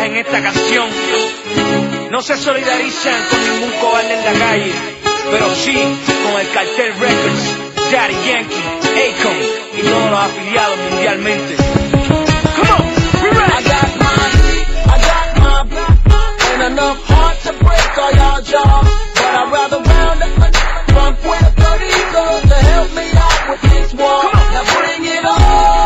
en esta canción no se solidarizan con ningún cobarde en la calle, pero sí con el Cartel Records, Daddy Yankee, Akon y todos los afiliados mundialmente. Come on, we ready. I got mine, and enough heart to break all y'all jaws, but I'd rather round up from Puerto Rico to help me out with this war. Now bring it on.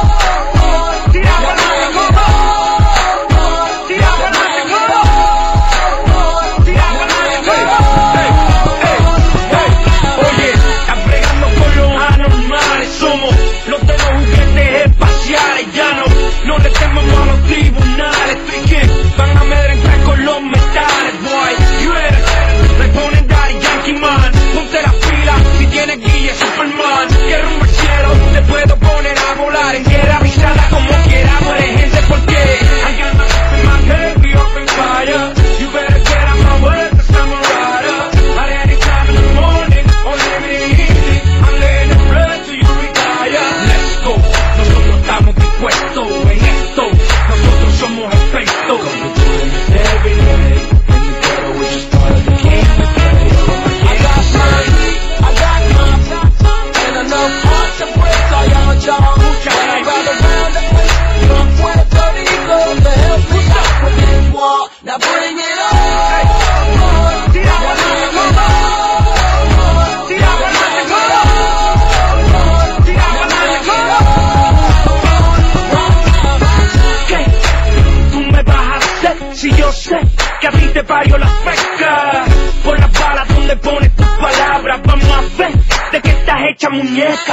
Si yo sé que a ti te parió la feca por las balas donde pones tus palabras, vamos a ver de qué estás hecha muñeca.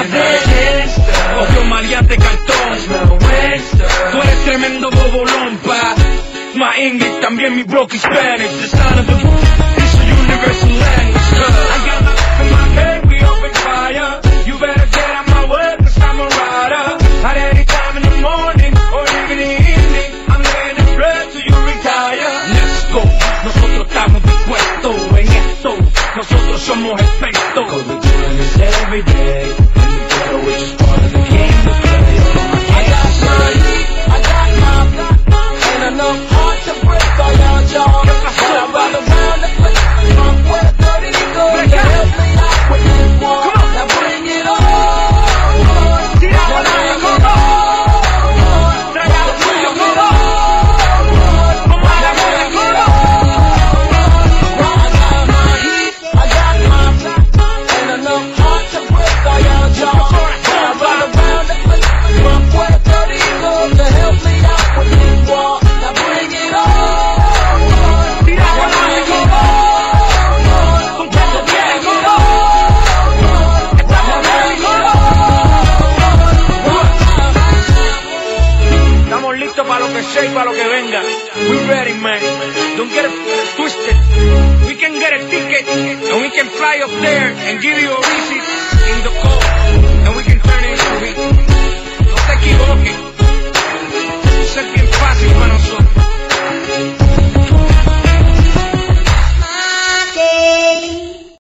Obvio maleante cartón, tú eres tremendo bobolón, pa. My English también mi broken Spanish. The sound of the book is a universal language. I got my life in my head, we open fire. You better get out my way, cause I'm a rider. At any time in the morning or even in the evening, I'm laying the bread till you retire. Let's go, nosotros estamos dispuestos en esto. Nosotros somos expertos. Cause we're doing this every day. And the ghetto is just part of the game to play. I got mine, and enough heart to break all y'all jaws, but I'd rather round up from Puerto Rico to help me out with this war. Now bring it on. Para lo que sea y para lo que venga. We ready, man. Don't get it twisted. We can get a ticket and we can fly up there and give you a visit in the cold.